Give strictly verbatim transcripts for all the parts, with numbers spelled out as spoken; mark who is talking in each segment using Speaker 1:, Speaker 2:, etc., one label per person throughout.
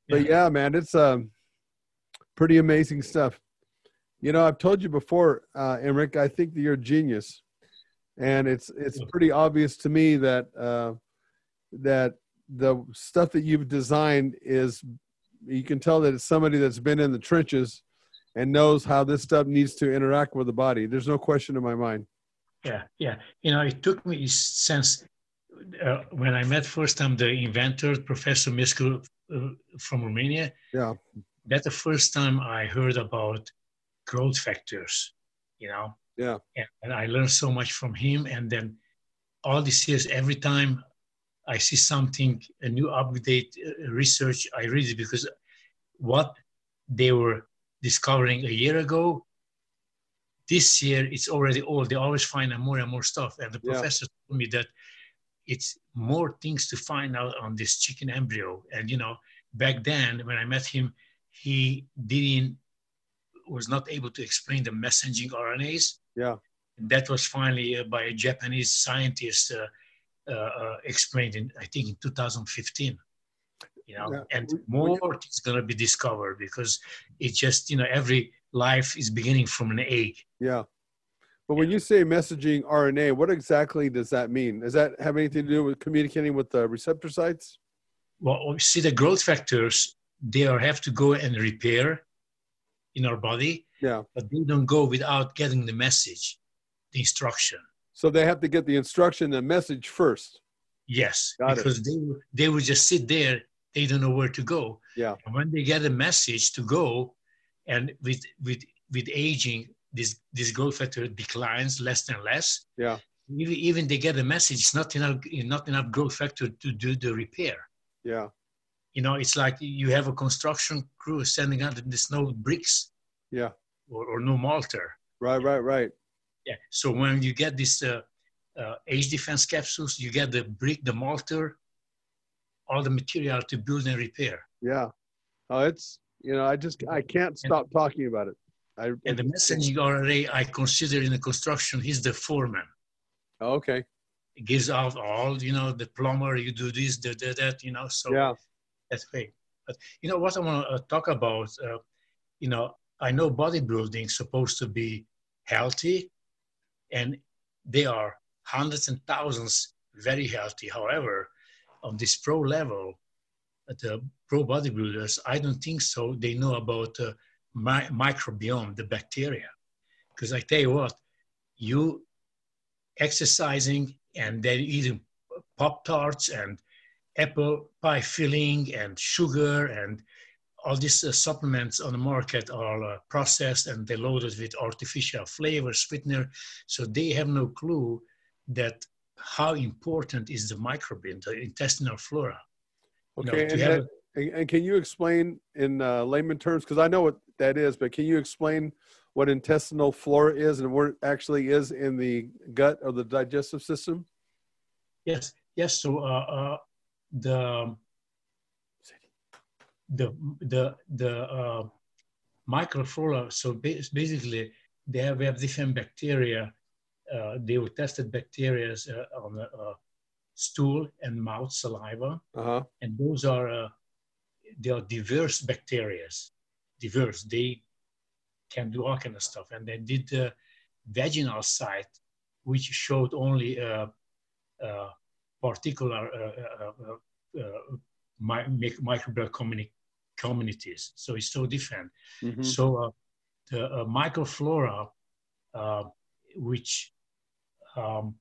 Speaker 1: But
Speaker 2: Yeah.
Speaker 1: yeah, man, it's um, pretty amazing stuff. You know, I've told you before, uh, Emmerich, I think that you're a genius. And it's it's pretty obvious to me that uh, that the stuff that you've designed is, you can tell that it's somebody that's been in the trenches and knows how this stuff needs to interact with the body. There's no question in my mind.
Speaker 2: Yeah, yeah. You know, it took me since uh, when I met first time the inventor, Professor Miscu uh, from Romania.
Speaker 1: Yeah.
Speaker 2: That's the first time I heard about growth factors, you know.
Speaker 1: Yeah.
Speaker 2: And, and I learned so much from him. And then all these years, every time I see something, a new update uh, research, I read it, because what they were discovering a year ago, this year it's already old. They always find out more and more stuff. And the
Speaker 1: Yeah.
Speaker 2: professor told me that it's more things to find out on this chicken embryo. And, you know, back then when I met him, he didn't, was not able to explain the messaging R N As.
Speaker 1: Yeah.
Speaker 2: And that was finally uh, by a Japanese scientist uh, uh, uh, explained in, I think in two thousand fifteen, you know,
Speaker 1: Yeah.
Speaker 2: and
Speaker 1: We-
Speaker 2: more
Speaker 1: we-
Speaker 2: is going to be discovered, because it's just, you know, every life is beginning from an egg.
Speaker 1: Yeah. But when you say messaging R N A, what exactly does that mean? Does that have anything to do with communicating with the receptor sites?
Speaker 2: Well, see, the growth factors, they are, have to go and repair in our body,
Speaker 1: Yeah.
Speaker 2: but they don't go without getting the message, the instruction.
Speaker 1: So they have to get the instruction, the message first.
Speaker 2: Yes,
Speaker 1: Got it.
Speaker 2: because they they would just sit there, they don't know where to go.
Speaker 1: Yeah.
Speaker 2: And when they get a message to go, and with with with aging, this this growth factor declines less and less.
Speaker 1: Yeah.
Speaker 2: Even, even they get a message, it's not enough, not enough growth factor to do the repair.
Speaker 1: Yeah.
Speaker 2: You know, it's like you have a construction crew sending out the snow bricks.
Speaker 1: Yeah.
Speaker 2: Or, or no mortar.
Speaker 1: Right, right, right.
Speaker 2: Yeah. So when you get this uh, uh, age defense capsules, you get the brick, the mortar, all the material to build and repair.
Speaker 1: Yeah. Oh, it's, you know, I just, I can't stop talking about it. I,
Speaker 2: And the messaging R N A I consider in the construction, he's the foreman.
Speaker 1: Oh, okay.
Speaker 2: It gives out all, you know, the plumber, you do this, the, the, that, you know, so
Speaker 1: yeah.
Speaker 2: That's great. But, you know, what I want to uh, talk about, uh, you know, I know bodybuilding is supposed to be healthy, and they are hundreds and thousands very healthy. However, on this pro level, the pro bodybuilders, I don't think so. They know about uh, my, microbiome, the bacteria. Because I tell you what, you exercising and then eating Pop-Tarts and apple pie filling and sugar and all these uh, supplements on the market are uh, processed, and they're loaded with artificial flavor, sweetener. So they have no clue that how important is the microbiome, the intestinal flora.
Speaker 1: Okay,
Speaker 2: You know,
Speaker 1: and,
Speaker 2: have
Speaker 1: that, a, and can you explain in uh, layman terms, because I know what that is, but can you explain what intestinal flora is and what it actually is in the gut or the digestive system?
Speaker 2: Yes, yes. So uh, uh, the the the the uh, microflora. So basically, they have, we have different bacteria. Uh, they were tested bacteria uh, on the uh, stool and mouth saliva,
Speaker 1: uh-huh.
Speaker 2: and those are uh, they are diverse bacteria. Diverse. They can do all kind of stuff. And they did the vaginal site, which showed only a, a particular uh, uh, uh, my, microbial communi communities. So it's so different.
Speaker 1: Mm-hmm.
Speaker 2: So uh, the uh, microflora, uh, which um,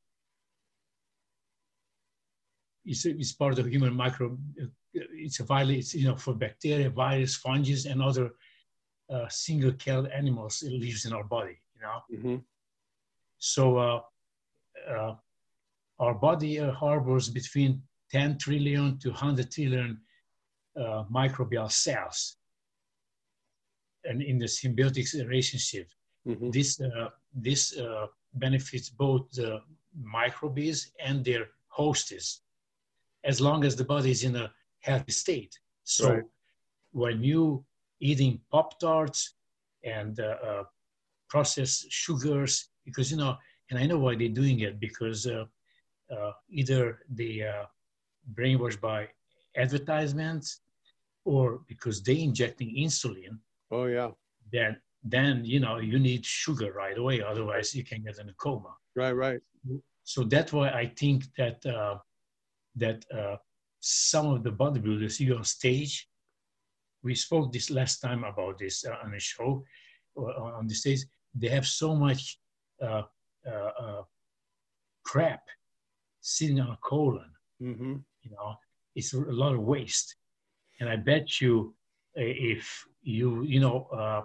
Speaker 2: is, is part of the human micro, it's a virus, it's, you know, for bacteria, virus, fungi, and other uh, single-celled animals it lives in our body, you know.
Speaker 1: Mm-hmm.
Speaker 2: So uh, uh, our body uh, harbors between ten trillion to one hundred trillion uh, microbial cells, and in the symbiotic relationship, mm-hmm. this uh, this uh, benefits both the microbes and their hosts, as long as the body is in a healthy state. So right. when you eating Pop-Tarts and uh, uh, processed sugars, because, you know, and I know why they're doing it, because uh, uh, either they uh, brainwashed by advertisements, or because they injecting insulin,
Speaker 1: Oh, yeah.
Speaker 2: then, then, you know, you need sugar right away. Otherwise you can get in a coma.
Speaker 1: Right, right.
Speaker 2: So that's why I think that, uh, that uh, some of the bodybuilders you on stage, we spoke this last time about this uh, on the show, or on the stage, they have so much uh, uh, uh, crap sitting on a colon.
Speaker 1: Mm-hmm.
Speaker 2: You know, it's a lot of waste. And I bet you, uh, if you, you know, uh,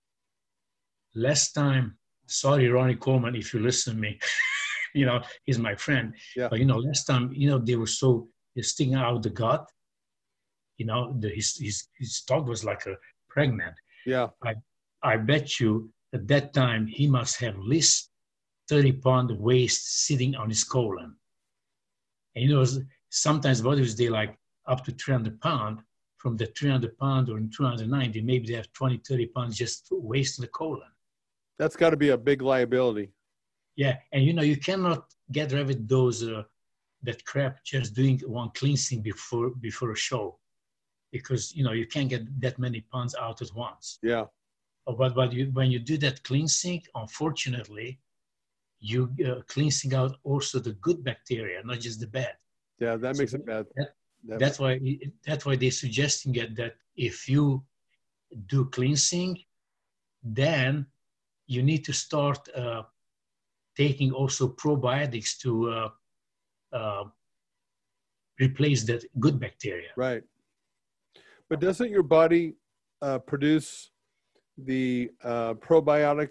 Speaker 2: last time, sorry, Ronnie Coleman, if you listen to me, you know, he's my friend.
Speaker 1: Yeah.
Speaker 2: But, you know, last time, you know, they were so, they're sticking out the gut. You know, the, his, his, his stomach was like a pregnant.
Speaker 1: Yeah.
Speaker 2: I, I bet you at that time, he must have at least thirty pound waste sitting on his colon. And, you know, sometimes bodies, they like up to three hundred pound. From the three hundred pound or two hundred ninety, maybe they have twenty, thirty pounds just waste in the colon.
Speaker 1: That's got to be a big liability.
Speaker 2: Yeah. And, you know, you cannot get rid of those, uh, that crap just doing one cleansing before, before a show. Because, you know, you can't get that many pounds out at once.
Speaker 1: Yeah.
Speaker 2: But, but you, when you do that cleansing, unfortunately, you uh, cleansing out also the good bacteria, not just the bad.
Speaker 1: Yeah, that
Speaker 2: So
Speaker 1: makes it bad.
Speaker 2: That,
Speaker 1: that
Speaker 2: that's why that's why they're suggesting it, that if you do cleansing, then you need to start uh, taking also probiotics to uh, uh, replace that good bacteria.
Speaker 1: Right. But doesn't your body uh, produce the uh, probiotic,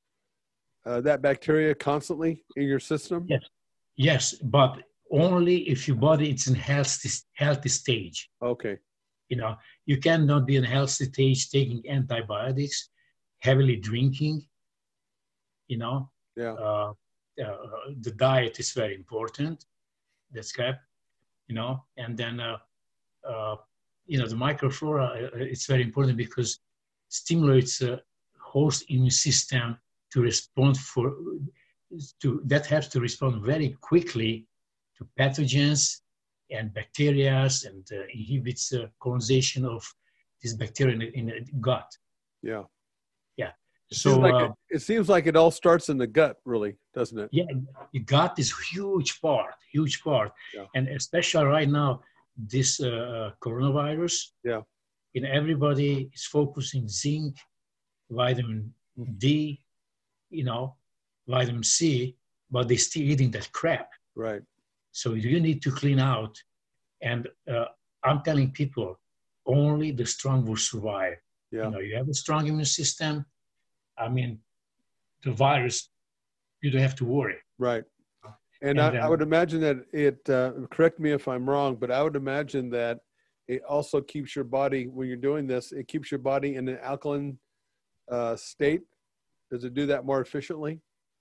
Speaker 1: uh, that bacteria constantly in your system?
Speaker 2: Yes, yes, but only if your body is in healthy, healthy stage.
Speaker 1: Okay.
Speaker 2: You know, you cannot be in healthy stage taking antibiotics, heavily drinking, you know.
Speaker 1: Yeah.
Speaker 2: Uh, uh, the diet is very important. That's correct, you know. And then, uh, uh, you know, the microflora, uh, it's very important because stimulates the host immune system to respond for, to, that has to respond very quickly to pathogens and bacteria, and uh, inhibits the uh, colonization of this bacteria in the, in the gut.
Speaker 1: Yeah.
Speaker 2: Yeah.
Speaker 1: It
Speaker 2: So
Speaker 1: seems like
Speaker 2: uh,
Speaker 1: it, it seems like it all starts in the gut, really, doesn't it?
Speaker 2: yeah, the gut is huge part, huge part,
Speaker 1: Yeah.
Speaker 2: and especially right now, this uh, coronavirus.
Speaker 1: Yeah.
Speaker 2: You know, everybody is focusing zinc, vitamin D, you know, vitamin C, but they're still eating that crap.
Speaker 1: Right.
Speaker 2: So you need to clean out. And uh, I'm telling people, only the strong will survive.
Speaker 1: Yeah.
Speaker 2: You know, you have a strong immune system. I mean, the virus, you don't have to worry.
Speaker 1: Right. And, and I, um, I would imagine that it, uh, correct me if I'm wrong, but I would imagine that it also keeps your body, when you're doing this, it keeps your body in an alkaline uh, state. Does it do that more efficiently?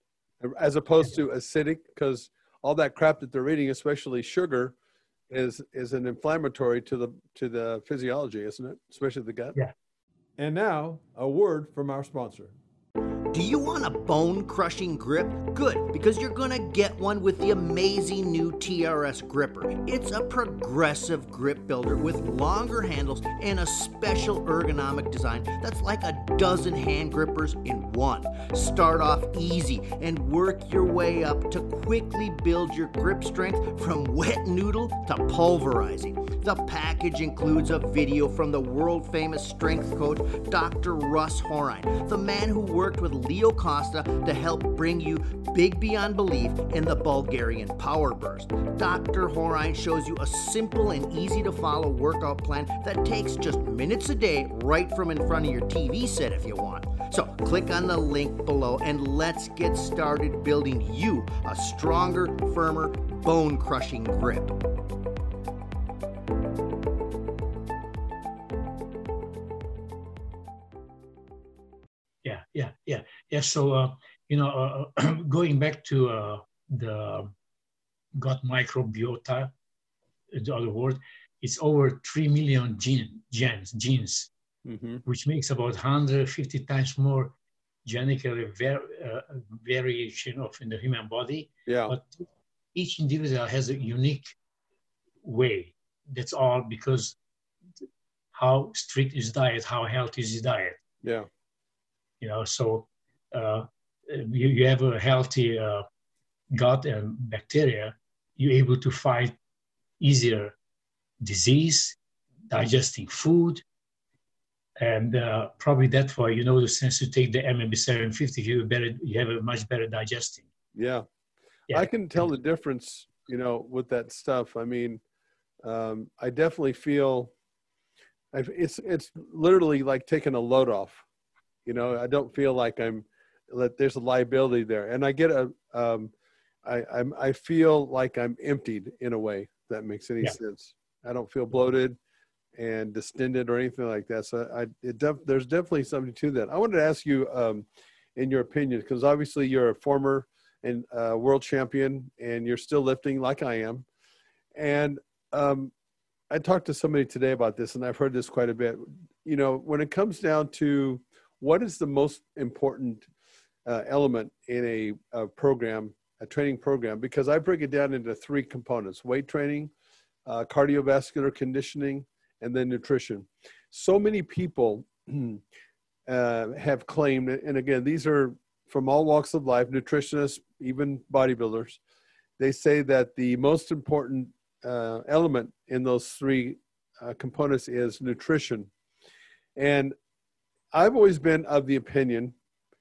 Speaker 1: As opposed to acidic, because all that crap that they're eating, especially sugar, is is an inflammatory to the to the physiology, isn't it? Especially the gut.
Speaker 2: Yeah.
Speaker 1: And now, a word from our sponsor.
Speaker 3: Do you want a bone-crushing grip? Good, because you're gonna get one with the amazing new T R S gripper. It's a progressive grip builder with longer handles and a special ergonomic design that's like a dozen hand grippers in one. Start off easy and work your way up to quickly build your grip strength from wet noodle to pulverizing. The package includes a video from the world-famous strength coach, Doctor Russ Horine, the man who worked with Leo Costa to help bring you big beyond belief in the Bulgarian Power Burst. Doctor Horine shows you a simple and easy to follow workout plan that takes just minutes a day right from in front of your T V set if you want. So click on the link below and let's get started building you a stronger, firmer, bone-crushing grip.
Speaker 2: Yeah, yeah, yeah, yeah. So, uh, you know, uh, going back to uh, the gut microbiota, the other word, it's over three million gene, genes, genes, mm-hmm. which makes about one hundred fifty times more genetically var uh, variation of in the human body.
Speaker 1: Yeah.
Speaker 2: But each individual has a unique way. That's all, because how strict is diet, how healthy is his diet.
Speaker 1: Yeah.
Speaker 2: You know, so uh, you, you have a healthy uh, gut and bacteria, you're able to fight easier disease, digesting food, and uh, probably that's why, you know, the sense to take the M M B seven fifty, you better, you have a much better digesting.
Speaker 1: Yeah.
Speaker 2: Yeah.
Speaker 1: I can tell the difference, you know, with that stuff. I mean, um, I definitely feel I've, it's, it's literally like taking a load off, you know. I don't feel like I'm, that there's a liability there. And I get a, um, I, I'm, I feel like I'm emptied in a way, if that makes any
Speaker 2: Yeah.
Speaker 1: sense. I don't feel bloated and distended or anything like that. So I, it def, there's definitely something to that. I wanted to ask you, um, in your opinion, because obviously you're a former and uh, world champion, and you're still lifting like I am. And um, I talked to somebody today about this, and I've heard this quite a bit. You know, when it comes down to what is the most important uh, element in a, a program, a training program, because I break it down into three components: weight training, uh, cardiovascular conditioning, and then nutrition. So many people uh, have claimed, and again, these are from all walks of life, nutritionists, even bodybuilders, they say that the most important uh, element in those three uh, components is nutrition. And I've always been of the opinion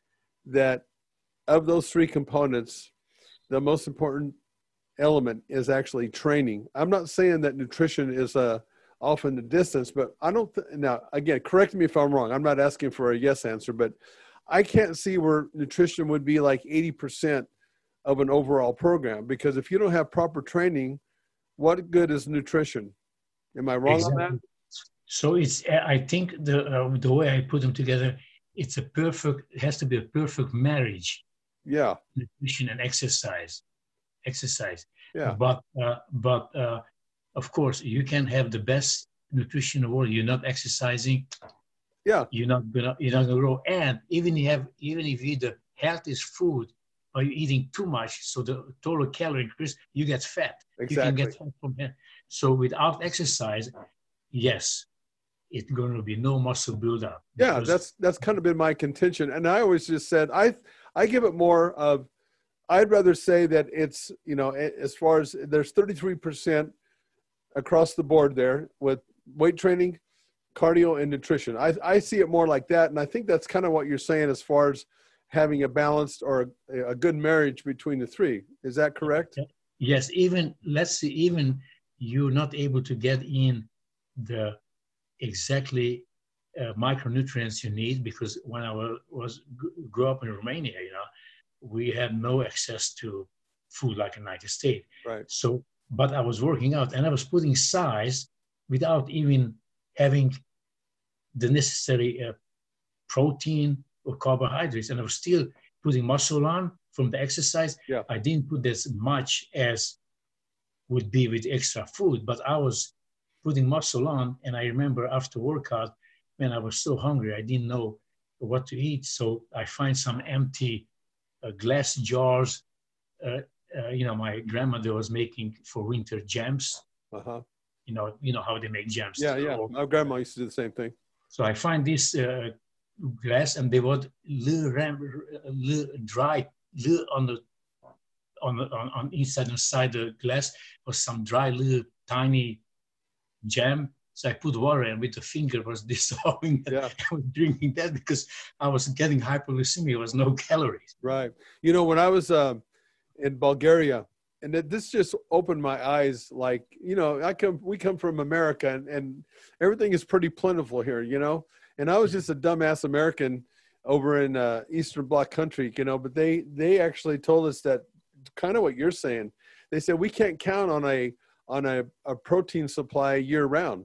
Speaker 1: that of those three components, the most important element is actually training. I'm not saying that nutrition is uh, off in the distance, but I don't, th- now again, correct me if I'm wrong. I'm not asking for a yes answer, but I can't see where nutrition would be like eighty percent of an overall program, because if you don't have proper training, what good is nutrition? Am I wrong
Speaker 2: Exactly.
Speaker 1: on that?
Speaker 2: So it's, I think the uh, the way I put them together, it's a perfect, it has to be a perfect marriage.
Speaker 1: Yeah.
Speaker 2: Nutrition and exercise, exercise.
Speaker 1: Yeah.
Speaker 2: But, uh, but uh, of course, you can have the best nutrition in the world. You're not exercising.
Speaker 1: Yeah.
Speaker 2: You're not gonna, you're not gonna grow. And even you have, even if you eat the healthiest food, or you're eating too much, so the total calorie increase, you get fat.
Speaker 1: Exactly.
Speaker 2: You can get fat from that. So without exercise, yes, it's going to be no muscle buildup.
Speaker 1: Yeah, that's that's kind of been my contention, and I always just said I I give it more of, I'd rather say that it's, you know, as far as there's thirty-three percent across the board there with weight training, cardio, and nutrition. I I see it more like that, and I think that's kind of what you're saying as far as having a balanced or a, a good marriage between the three. Is that correct?
Speaker 2: Yes, even, let's see, even you're not able to get in the exactly uh, micronutrients you need, because when I was, was grew up in Romania, you know, we had no access to food like in the United States.
Speaker 1: Right.
Speaker 2: So, but I was working out and I was putting size without even having the necessary uh, protein or carbohydrates, and I was still putting muscle on from the exercise.
Speaker 1: Yeah.
Speaker 2: I didn't put as much as would be with extra food, but I was putting muscle on. And I remember after workout, when I was so hungry, I didn't know what to eat. So I find some empty uh, glass jars. Uh, uh, you know, my grandmother was making for winter jams.
Speaker 1: Uh-huh.
Speaker 2: You know, you know how they make jams.
Speaker 1: Yeah, yeah. My grandma used to do the same thing.
Speaker 2: So I find this uh, glass, and they would little, little dry little on the on the on, on inside and side the glass was some dry little tiny jam. So I put water, and with the finger was dissolving.
Speaker 1: Yeah.
Speaker 2: I was drinking that because I was getting hypoglycemia. There was no calories.
Speaker 1: Right. You know, when I was uh, in Bulgaria, and this just opened my eyes. Like, you know, I come, we come from America, and, and everything is pretty plentiful here, you know. And I was just a dumbass American over in uh, Eastern Bloc country, you know. But they they actually told us that kind of what you're saying. They said we can't count on a on a, a protein supply year round.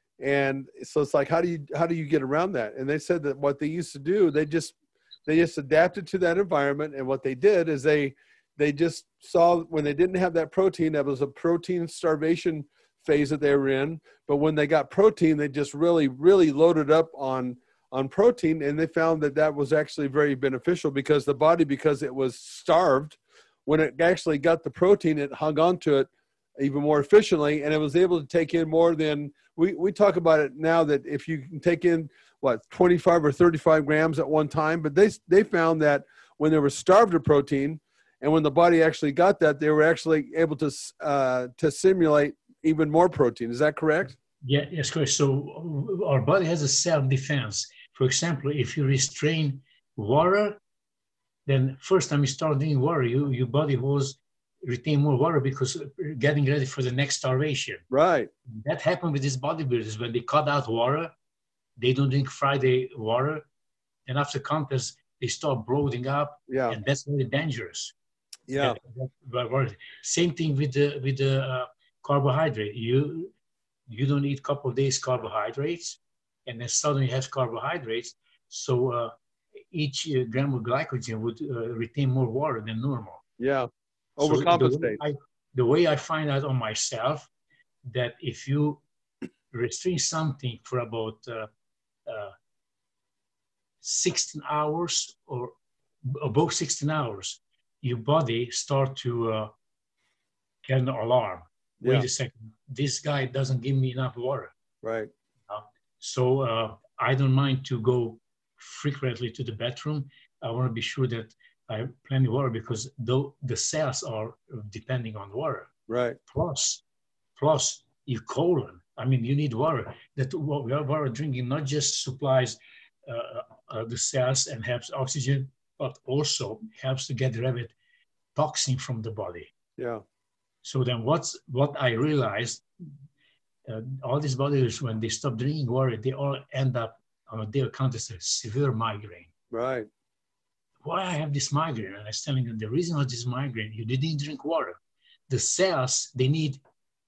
Speaker 1: And so it's like, how do you how do you get around that? And they said that what they used to do, they just they just adapted to that environment. And what they did is they they just saw when they didn't have that protein, that was a protein starvation phase that they were in. But when they got protein, they just really, really loaded up on on protein. And they found that that was actually very beneficial, because the body, because it was starved, when it actually got the protein, it hung on to it even more efficiently, and it was able to take in more than we, we talk about it now that if you can take in what twenty-five or thirty-five grams at one time, but they they found that when they were starved of protein and when the body actually got that, they were actually able to uh, to simulate even more protein. Is that correct?
Speaker 2: Yeah, yes, correct. So our body has a self-defense. For example, if you restrain water, then first time you start drinking water, you, your body was retain more water because getting ready for the next starvation.
Speaker 1: Right.
Speaker 2: That happened with these bodybuilders. When they cut out water, they don't drink Friday water, and after contest, they start bloating up,
Speaker 1: yeah.
Speaker 2: and that's very dangerous.
Speaker 1: Yeah.
Speaker 2: That, that, same thing with the with the uh, carbohydrate. You you don't eat a couple of days carbohydrates, and then suddenly you have carbohydrates. So uh, each uh, gram of glycogen would uh, retain more water than normal.
Speaker 1: Yeah.
Speaker 2: Overcompensate. So the, way I,
Speaker 1: the
Speaker 2: the way I find out on myself that if you restrict something for about uh, uh, sixteen hours or above sixteen hours, your body start to uh, get an alarm. Yeah. Wait a second, this guy doesn't give me enough water.
Speaker 1: Right.
Speaker 2: Uh, so uh, I don't mind to go frequently to the bathroom. I want to be sure that I have plenty of water because though the cells are depending on water.
Speaker 1: Right.
Speaker 2: Plus, plus your colon. I mean, you need water. That water drinking not just supplies uh, uh, the cells and helps oxygen, but also helps to get rid of toxin from the body.
Speaker 1: Yeah.
Speaker 2: So then what's what I realized, uh, all these bodybuilders, when they stop drinking water, they all end up on a daily contest with severe migraine.
Speaker 1: Right.
Speaker 2: Why I have this migraine? And I was telling them the reason of this migraine, you didn't drink water. The cells, they need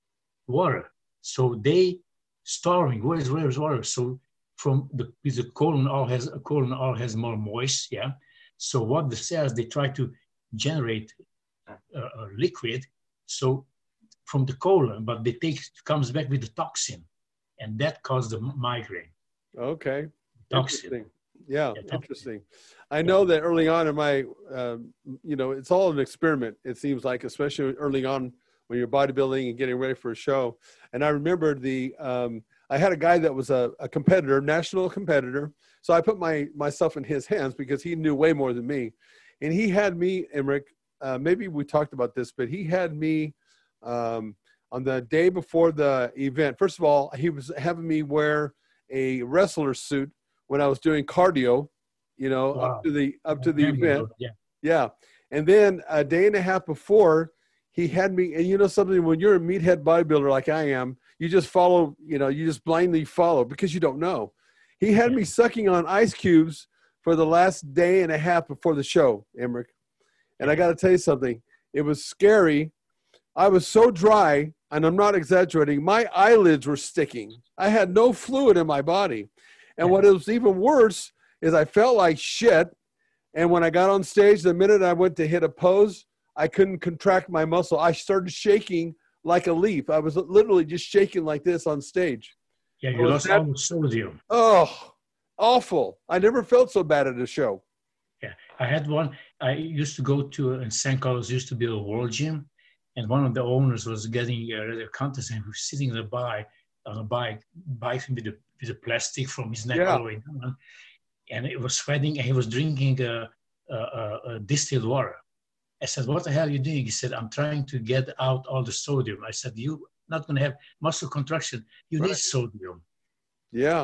Speaker 2: water. So they starving, where is, where is water? So from the, the colon all has, a colon all has more moist, yeah? So what the cells, they try to generate a, a liquid, so from the colon, but they take, comes back with the toxin, and that causes the migraine.
Speaker 1: Okay.
Speaker 2: Toxin.
Speaker 1: Interesting. Yeah, yeah, interesting. I know that early on in my, um, you know, it's all an experiment, it seems like, especially early on when you're bodybuilding and getting ready for a show. And I remember the, um, I had a guy that was a, a competitor, national competitor. So I put my myself in his hands because he knew way more than me. And he had me, Emric, uh, maybe we talked about this, but he had me um, on the day before the event. First of all, he was having me wear a wrestler suit when I was doing cardio, you know, wow. up to the up to the event.
Speaker 2: Yeah.
Speaker 1: Yeah. And then a day and a half before, he had me, and you know something, when you're a meathead bodybuilder like I am, you just follow, you know, you just blindly follow because you don't know. He had me sucking on ice cubes for the last day and a half before the show, Emric. And I got to tell you something. It was scary. I was so dry, and I'm not exaggerating, my eyelids were sticking. I had no fluid in my body. And what was even worse is I felt like shit. And when I got on stage, the minute I went to hit a pose, I couldn't contract my muscle. I started shaking like a leaf. I was literally just shaking like this on stage.
Speaker 2: Yeah, you lost all the sodium.
Speaker 1: Oh, awful. I never felt so bad at a show.
Speaker 2: Yeah, I had one. I used to go to, in Saint Carlos, used to be a world gym. And one of the owners was getting a contest and he was sitting on a bike, on a bike, bike with the, with the plastic from his neck
Speaker 1: yeah.
Speaker 2: all the way down. And it was sweating and he was drinking a, a, a, a distilled water. I said, what the hell are you doing? He said, I'm trying to get out all the sodium. I said, you're not going to have muscle contraction. You right. need sodium.
Speaker 1: Yeah.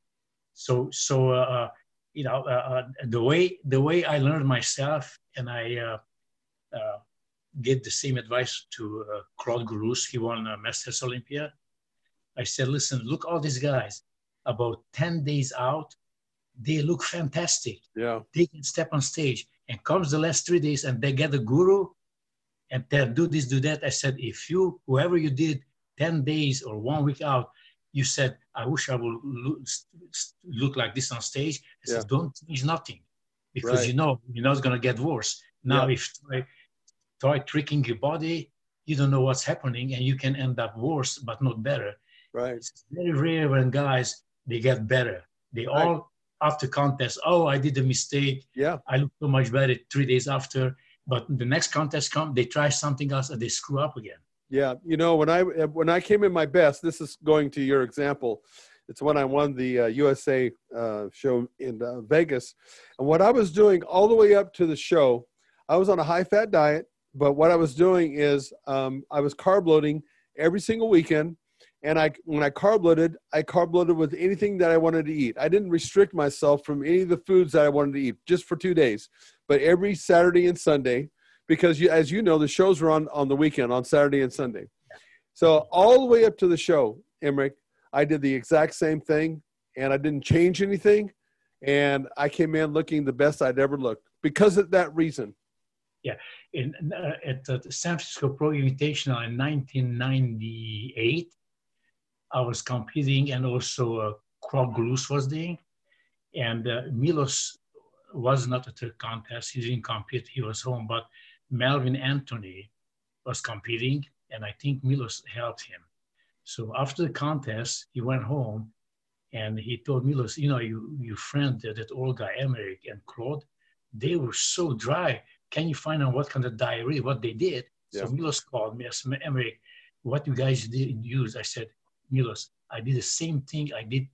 Speaker 2: So, so uh, you know, uh, the way the way I learned myself, and I uh, uh, gave the same advice to uh, Claude Gurus. He won uh, Masters Olympia. I said, listen, look, all these guys, about ten days out, they look fantastic.
Speaker 1: Yeah.
Speaker 2: They can step on stage. And comes the last three days and they get a guru and they do this, do that. I said, if you, whoever you did ten days or one week out, you said, I wish I would look, look like this on stage. I yeah. said, don't change nothing because right. you know, you know it's going to get worse. Now, yeah. if try, try tricking your body, you don't know what's happening and you can end up worse, but not better.
Speaker 1: Right.
Speaker 2: It's very rare when guys, they get better. They right. all, after contest, oh, I did a mistake.
Speaker 1: Yeah.
Speaker 2: I look so much better three days after. But the next contest comes, they try something else and they screw up again.
Speaker 1: Yeah, you know, when I when I came in my best, this is going to your example. It's when I won the uh, U S A uh, show in uh, Vegas, and what I was doing all the way up to the show, I was on a high-fat diet. But what I was doing is um, I was carb loading every single weekend, and I when I carb loaded, I carb loaded with anything that I wanted to eat. I didn't restrict myself from any of the foods that I wanted to eat just for two days, but every Saturday and Sunday. Because you, as you know, the shows were on, on the weekend, on Saturday and Sunday. So all the way up to the show, Emerick, I did the exact same thing, and I didn't change anything. And I came in looking the best I'd ever looked because of that reason.
Speaker 2: Yeah. In, uh, at the San Francisco Pro Invitational in nineteen ninety-eight, I was competing, and also uh, Claude Galouse was there. And uh, Milos was not at the contest. He didn't compete. He was home. But Melvin Anthony was competing, and I think Milos helped him. So after the contest, he went home, and he told Milos, you know, you, your friend, uh, that old guy, Emerick and Claude, they were so dry. Can you find out what kind of diarrhea, what they did? Yeah. So Milos called me. I said, Emerick, what you guys did use? I said, Milos, I did the same thing I did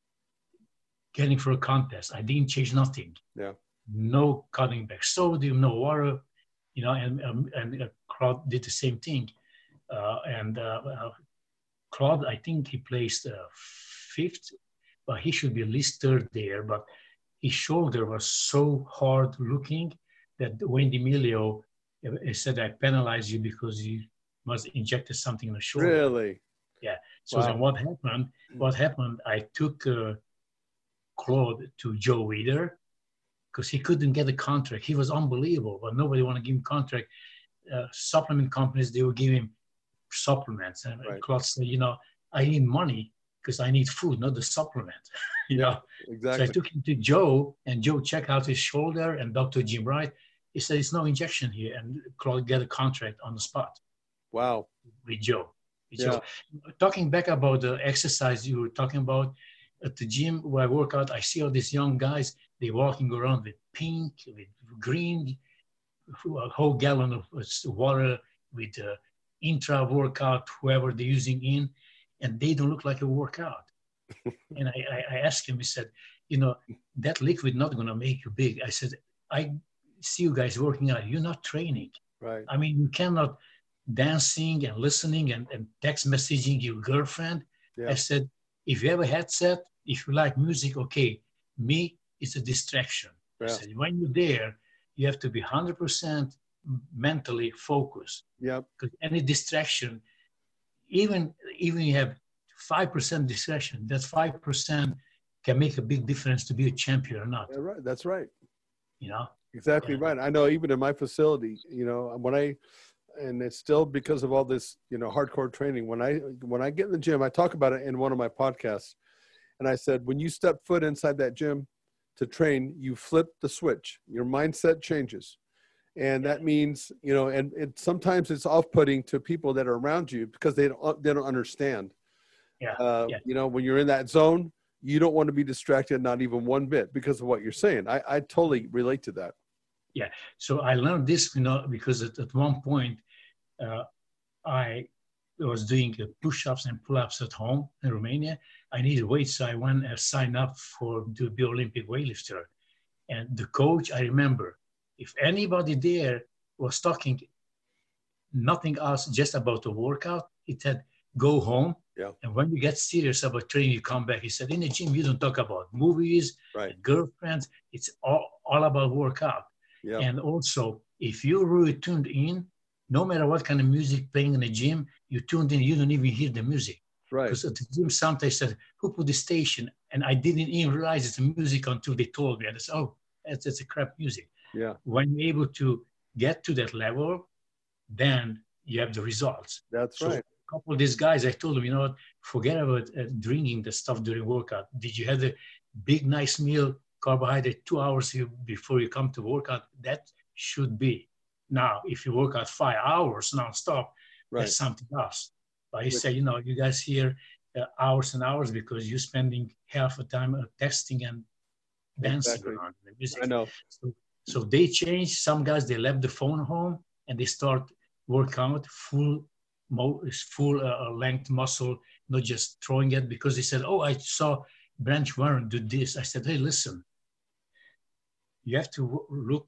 Speaker 2: getting for a contest. I didn't change nothing.
Speaker 1: Yeah.
Speaker 2: No cutting back sodium, no water. You know, and um, and uh, Claude did the same thing, uh, and uh, uh, Claude, I think he placed uh, fifth, but he should be at least third there. But his shoulder was so hard looking that Wayne DeMilio uh, said, "I penalize you because you must injected something in the shoulder."
Speaker 1: Really?
Speaker 2: Yeah. So
Speaker 1: wow.
Speaker 2: then what happened? What happened? I took uh, Claude to Joe Weider, because he couldn't get a contract. He was unbelievable, but nobody wanted to give him contract. Uh, supplement companies, they would give him supplements. And right. Claude said, you know, I need money because I need food, not the supplement. you
Speaker 1: yeah,
Speaker 2: know,
Speaker 1: exactly.
Speaker 2: So I took him to Joe, and Joe checked out his shoulder, and Doctor Jim Wright, he said, it's no injection here. And Claude got a contract on the spot.
Speaker 1: Wow.
Speaker 2: With Joe. With
Speaker 1: yeah.
Speaker 2: Joe. Talking back about the exercise you were talking about, at the gym where I work out, I see all these young guys, they're walking around with pink, with green, a whole gallon of water with uh, intra-workout, whoever they're using in, and they don't look like a workout. And I, I, I asked him, he said, you know, that liquid not going to make you big. I said, I see you guys working out. You're not training.
Speaker 1: Right.
Speaker 2: I mean, you cannot dancing and listening and, and text messaging your girlfriend. Yeah. I said, if you have a headset, if you like music, okay. Me, it's a distraction. Yeah. I said, when you're there, you have to be one hundred percent mentally focused.
Speaker 1: Yeah.
Speaker 2: Because any distraction, even even you have five percent distraction, that five percent can make a big difference to be a champion or not.
Speaker 1: Yeah, right. That's right.
Speaker 2: You know?
Speaker 1: Exactly
Speaker 2: yeah.
Speaker 1: right. I know even in my facility, you know, when I, and it's still because of all this, you know, hardcore training. When I, when I get in the gym, I talk about it in one of my podcasts. And I said, when you step foot inside that gym to train, you flip the switch, your mindset changes. And that means, you know, and it, sometimes it's off-putting to people that are around you because they don't, they don't understand.
Speaker 2: Yeah.
Speaker 1: Uh,
Speaker 2: yeah.
Speaker 1: You know, when you're in that zone, you don't want to be distracted, not even one bit, because of what you're saying. I, I totally relate to that.
Speaker 2: Yeah. So I learned this, you know, because at, at one point uh, I was doing push-ups and pull-ups at home in Romania. I needed weights, so I went and signed up for to be Olympic weightlifter. And the coach, I remember, if anybody there was talking nothing else, just about the workout, he said, go home.
Speaker 1: Yeah.
Speaker 2: And when you get serious about training, you come back. He said, in the gym, you don't talk about movies,
Speaker 1: right.
Speaker 2: girlfriends. It's all, all about workout.
Speaker 1: Yeah.
Speaker 2: And also, if you're really tuned in, no matter what kind of music playing in the gym, you tuned in, you don't even hear the music.
Speaker 1: Right.
Speaker 2: Because at the gym, sometimes said, who put the station? And I didn't even realize it's music until they told me. And I said, oh, it's, it's a crap music.
Speaker 1: Yeah.
Speaker 2: When you're able to get to that level, then you have the results.
Speaker 1: That's
Speaker 2: so
Speaker 1: right.
Speaker 2: A couple of these guys, I told them, you know what, forget about uh, drinking the stuff during workout. Did you have a big, nice meal, carbohydrate, two hours before you come to workout? That should be. Now, if you work out five hours nonstop, right. that's something else. But he said, you know, you guys here uh, hours and hours because you're spending half the time uh, texting and dancing
Speaker 1: exactly.
Speaker 2: around the music.
Speaker 1: I know.
Speaker 2: So, so they changed. Some guys, they left the phone home and they start work out full mo full uh, length muscle, not just throwing it, because they said, oh, I saw Branch Warren do this. I said, hey, listen, you have to look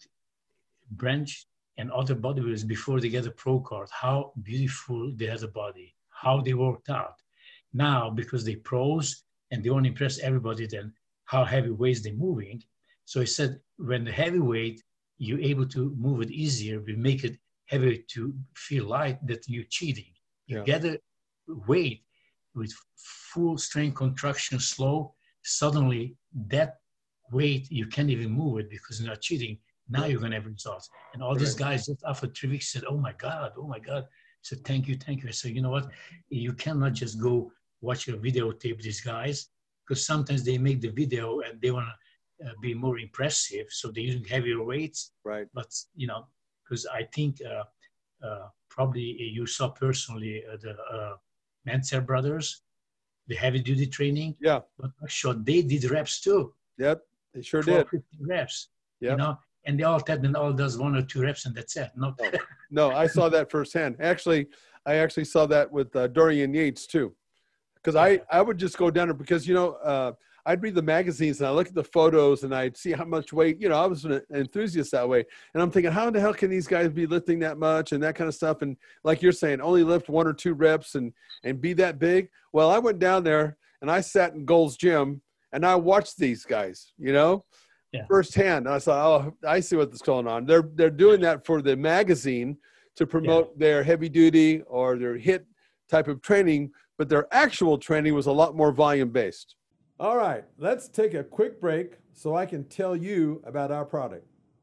Speaker 2: Branch and other bodybuilders before they get a pro card, how beautiful they had a body, how they worked out. Now, because they pros and they want to impress everybody, then how heavy weights they're moving. So he said, when the heavyweight, you're able to move it easier, we make it heavy to feel light, that you're cheating. You yeah. get a weight with full strength contraction slow, suddenly that weight, you can't even move it because you're not cheating. Now you're going to have results. And all right. these guys, just after three weeks, said, oh my God, oh my God. I said, thank you, thank you. I said, you know what? You cannot just go watch a videotape these guys, because sometimes they make the video and they want to uh, be more impressive. So they're using heavier weights.
Speaker 1: Right.
Speaker 2: But, you know, because I think uh, uh, probably you saw personally uh, the uh, Manser brothers, the heavy duty training.
Speaker 1: Yeah.
Speaker 2: But sure, they did reps too.
Speaker 1: Yep, they sure did.
Speaker 2: fifty reps.
Speaker 1: Yeah.
Speaker 2: You know, and they all Ted and all does one or two reps and that's it. No,
Speaker 1: no, no I saw that firsthand. Actually, I actually saw that with uh, Dorian Yates too. Because I, I would just go down there because, you know, uh, I'd read the magazines and I look at the photos and I'd see how much weight, you know, I was an enthusiast that way. And I'm thinking, how the hell can these guys be lifting that much and that kind of stuff? And like you're saying, only lift one or two reps and, and be that big. Well, I went down there and I sat in Gold's Gym and I watched these guys, you know, yeah. firsthand. And I thought, oh, I see what's going on. They're, they're doing that for the magazine to promote yeah. their heavy duty or their HIIT type of training, but their actual training was a lot more volume based. All right, let's take a quick break so I can tell you about our product.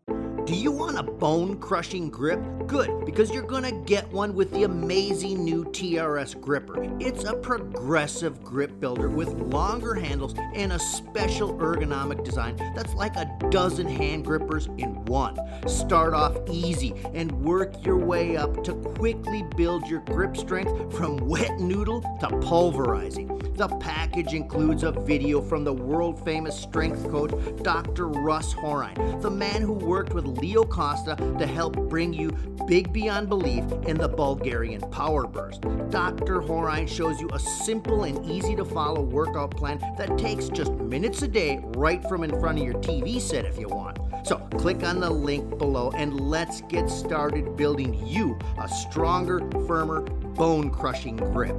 Speaker 3: Do you want a bone-crushing grip? Good, because you're gonna get one with the amazing new T R S gripper. It's a progressive grip builder with longer handles and a special ergonomic design that's like a dozen hand grippers in one. Start off easy and work your way up to quickly build your grip strength from wet noodle to pulverizing. The package includes a video from the world-famous strength coach, Doctor Russ Horine, the man who worked with Leo Costa to help bring you big beyond belief in the Bulgarian Power Burst. Doctor Horine shows you a simple and easy to follow workout plan that takes just minutes a day right from in front of your T V set if you want. So click on the link below and let's get started building you a stronger, firmer, bone-crushing grip.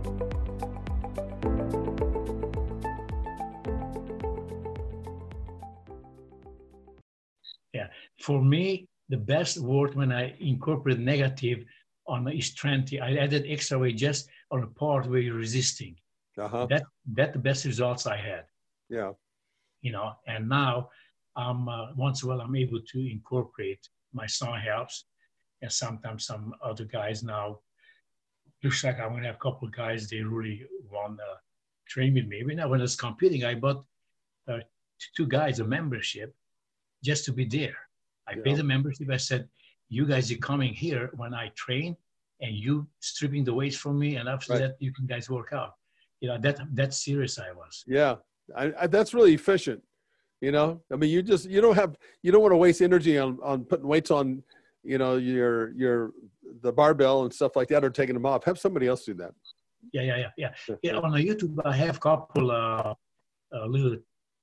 Speaker 2: Yeah, for me, the best word when I incorporate negative on my strength, I added extra weight just on the part where you're resisting.
Speaker 1: Uh-huh.
Speaker 2: That that the best results I had.
Speaker 1: Yeah.
Speaker 2: You know, and now um, uh, once in a while I'm able to incorporate. My son helps, and sometimes some other guys now. Looks like I'm gonna have a couple of guys they really want to train with me. When I was competing, I bought uh, two guys a membership just to be there. I yeah. paid the membership. I said, you guys are coming here when I train and you stripping the weights from me. And after right. that, you can guys work out. You know, that that's serious I was.
Speaker 1: Yeah, I, I, that's really efficient. You know, I mean, you just, you don't have, you don't want to waste energy on, on putting weights on, you know, your, your, the barbell and stuff like that, or taking them off. Have somebody else do that.
Speaker 2: Yeah, yeah, yeah, yeah. yeah on YouTube, I have a couple uh, uh, little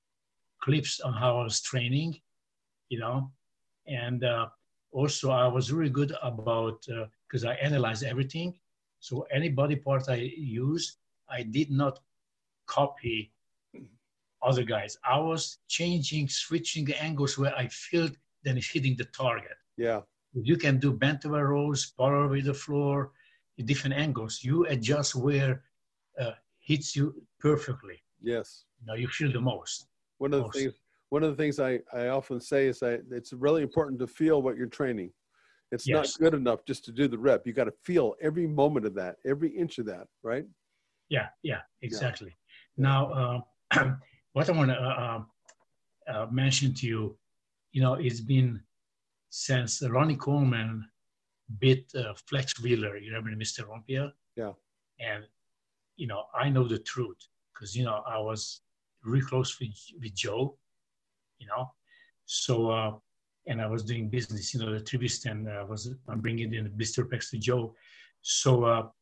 Speaker 2: clips on how I was training, you know, and uh, also I was really good about, because uh, I analyze everything. So any body part I use, I did not copy other guys. I was changing, switching the angles where I feel that it's hitting the target.
Speaker 1: Yeah.
Speaker 2: You can do bent over rolls, power with the floor, different angles. You adjust where uh, hits you perfectly.
Speaker 1: Yes.
Speaker 2: You know, you feel the most.
Speaker 1: One of the
Speaker 2: most.
Speaker 1: things, one of the things I, I often say is that it's really important to feel what you're training. It's yes. not good enough just to do the rep. You got to feel every moment of that, every inch of that, right?
Speaker 2: Yeah, yeah, exactly. Yeah. Now, uh, what I want to uh, uh, mention to you, you know, it's been since Ronnie Coleman bit uh, Flex Wheeler, you remember Mister Olympia?
Speaker 1: Yeah.
Speaker 2: And, you know, I know the truth because, you know, I was really close with, with Joe, you know. So, uh, and I was doing business, you know, the Tribistan uh, was, I'm bringing in the blister packs to Joe. So uh,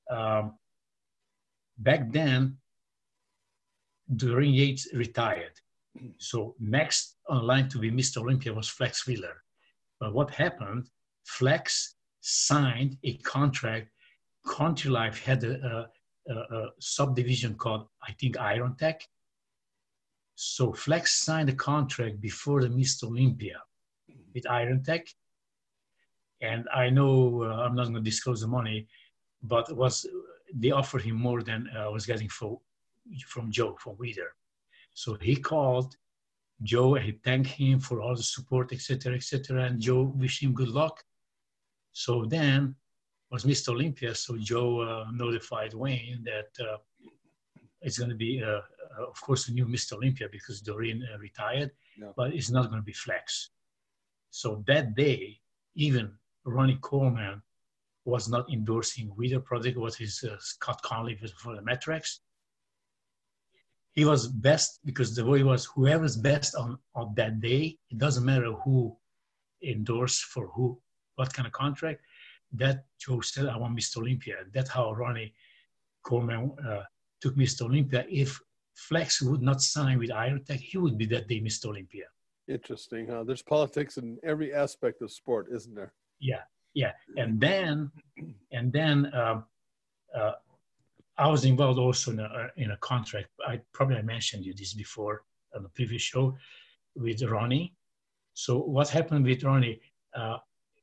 Speaker 2: um, back then, Doreen Yates retired. So next on line to be Mister Olympia was Flex Wheeler. But what happened, Flex signed a contract. Country Life had a, a, a subdivision called, I think, Iron Tech. So Flex signed a contract before the Mister Olympia with Iron Tech. And I know uh, I'm not going to disclose the money, but it was they offered him more than uh, I was getting for, from Joe, from Weider. So he called Joe and he thanked him for all the support, et cetera, et cetera. And Joe wished him good luck. So then was Mister Olympia. So Joe uh, notified Wayne that uh, it's going to be, uh, uh, of course, a new Mister Olympia because Doreen uh, retired, no. But it's not going to be Flex. So that day, even Ronnie Coleman was not endorsing Weider product, was his uh, Scott Conley for the Metrex. He was best because the way was whoever's best on, on that day, it doesn't matter who endorsed for who, what kind of contract, that Joe said, I want Mister Olympia. That's how Ronnie Coleman uh, took Mister Olympia. If Flex would not sign with Iron Tech, he would be that day Mister Olympia.
Speaker 1: Interesting, huh? There's politics in every aspect of sport, isn't there?
Speaker 2: Yeah, yeah. And then, and then uh, uh, I was involved also in a, in a contract. I probably mentioned you this before on the previous show with Ronnie. So what happened with Ronnie, uh,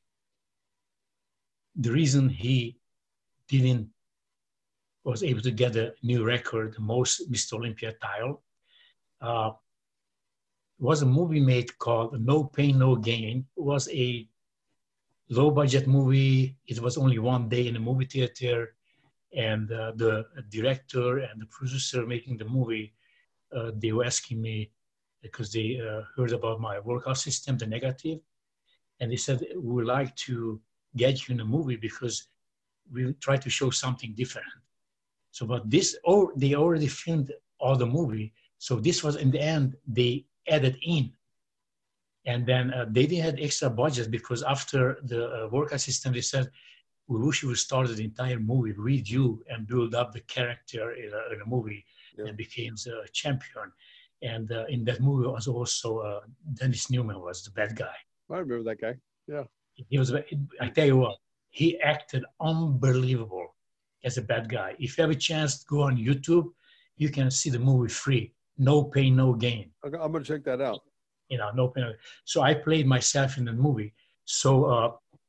Speaker 2: the reason he didn't, was able to get a new record, the most Mister Olympia title, uh, was a movie made called No Pain, No Gain. It was a low budget movie. It was only one day in a movie theater. And uh, the director and the producer making the movie, uh, they were asking me, because they uh, heard about my workout system, the negative. And they said, we would like to get you in a movie because we try to show something different. So, but this, or they already filmed all the movie. So this was, in the end, they added in. And then uh, they didn't have extra budget because after the uh, workout system, they said, we wish you would start the entire movie with you and build up the character in a, in a movie yeah. and became a champion. And uh, in that movie was also, uh, Dennis Newman was the bad guy.
Speaker 1: I remember that guy, yeah.
Speaker 2: He was, I tell you what, he acted unbelievable as a bad guy. If you have a chance to go on YouTube, you can see the movie free. No Pain, No Gain.
Speaker 1: Okay, I'm gonna check that out.
Speaker 2: You know, no pain. No, so I played myself in the movie. So uh,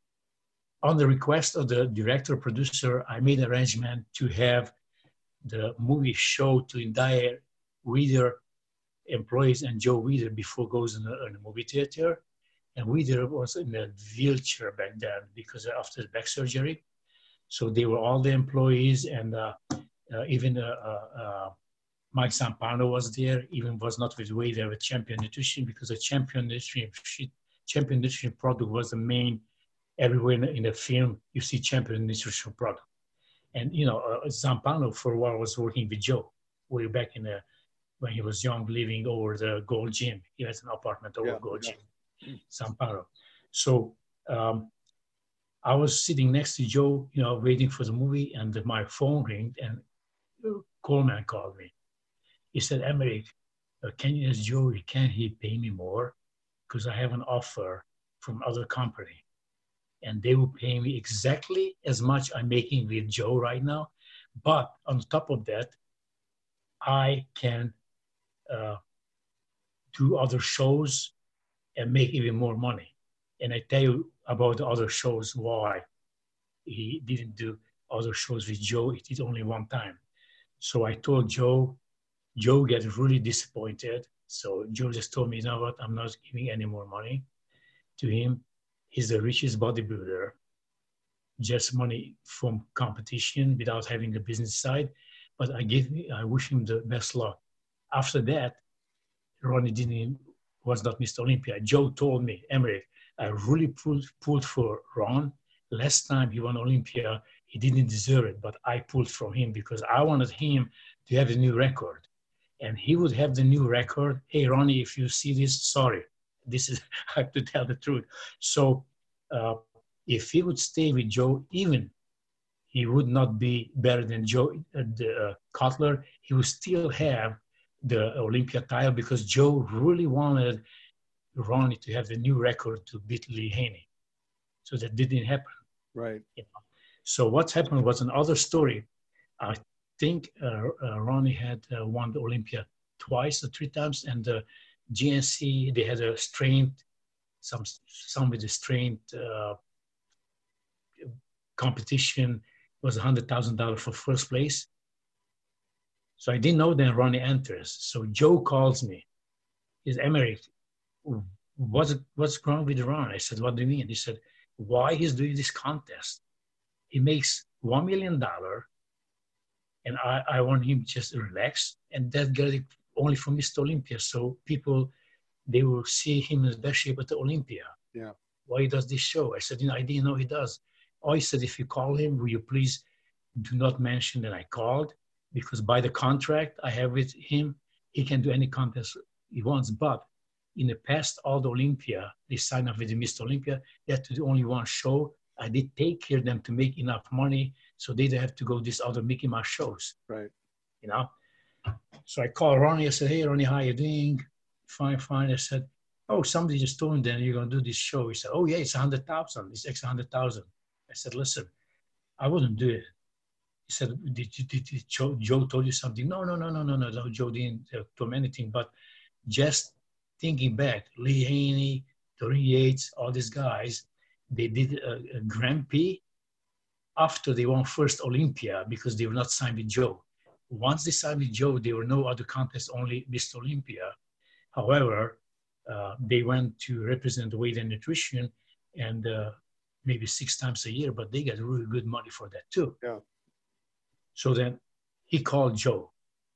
Speaker 2: on the request of the director, producer, I made an arrangement to have the movie show to entire Weider employees and Joe Weider before goes in the, in the movie theater. And Weider was in a wheelchair back then because after the back surgery. So they were all the employees and uh, uh, even uh, uh, Mike Zampano was there, even was not with Weider with Champion Nutrition because the Champion Nutrition, Champion Nutrition product was the main, everywhere in the, in the film, you see Champion Nutrition product. And, you know, uh, Zampano for a while was working with Joe way back in the, when he was young, living over the Gold Gym. He has an apartment over yeah, Gold yeah. Gym, Zampano. So um, I was sitting next to Joe, you know, waiting for the movie and my phone rang and Coleman called me. He said, Emerick, uh, can you ask Joey, can he pay me more? Because I have an offer from other company. And they will pay me exactly as much I'm making with Joe right now. But on top of that, I can uh, do other shows and make even more money. And I tell you about the other shows, why he didn't do other shows with Joe. He did only one time. So I told Joe, Joe gets really disappointed. So Joe just told me, you know what, I'm not giving any more money to him. He's the richest bodybuilder, just money from competition without having the business side. But I give, I wish him the best luck. After that, Ronnie didn't, was not Mister Olympia. Joe told me, Emerick, I really pulled, pulled for Ron. Last time he won Olympia, he didn't deserve it, but I pulled from him because I wanted him to have a new record. And he would have the new record. Hey, Ronnie, if you see this, sorry. This is, I have to tell the truth. So uh, if he would stay with Joe, even he would not be better than Joe uh, the, uh, Cutler. He would still have the Olympia title because Joe really wanted Ronnie to have the new record to beat Lee Haney. So that didn't happen.
Speaker 1: Right.
Speaker 2: You know? So what happened was another story. I think uh, uh, Ronnie had uh, won the Olympia twice or three times, and the G N C, they had a strained, some some with a strained uh, competition was one hundred thousand dollars for first place. So I didn't know then Ronnie enters. So Joe calls me. He said, Emerick, what's, what's wrong with Ron? I said, what do you mean? He said, why he's doing this contest? He makes one million dollars and I, I want him just to relax and that get it only from Mister Olympia. So people, they will see him in the best shape at the Olympia.
Speaker 1: Yeah.
Speaker 2: Why he does this show? I said, you know, I didn't know he does. Oh, he said, if you call him, will you please do not mention that I called? Because by the contract I have with him, he can do any contest he wants. But in the past, all the Olympia, they signed up with the Mister Olympia. They had to do only one show. I did take care of them to make enough money so they don't have to go these other Mickey Mouse shows.
Speaker 1: Right.
Speaker 2: You know? So I called Ronnie. I said, hey, Ronnie, how you doing? Fine, fine. I said, oh, somebody just told me that you're going to do this show. He said, oh, yeah, it's one hundred thousand. It's extra one hundred thousand. I said, listen, I wouldn't do it. He said, did, you, did, did Joe, Joe told you something? No, no, no, no, no, no, no. Joe didn't uh, tell me anything. But just thinking back, Lee Haney, Dorian Yates, all these guys, they did a, a Grand Prix after they won first Olympia because they were not signed with Joe. Once they signed with Joe, there were no other contests, only Mister Olympia. However, uh, they went to represent weight and nutrition and uh, maybe six times a year, but they got really good money for that too.
Speaker 1: Yeah.
Speaker 2: So then he called Joe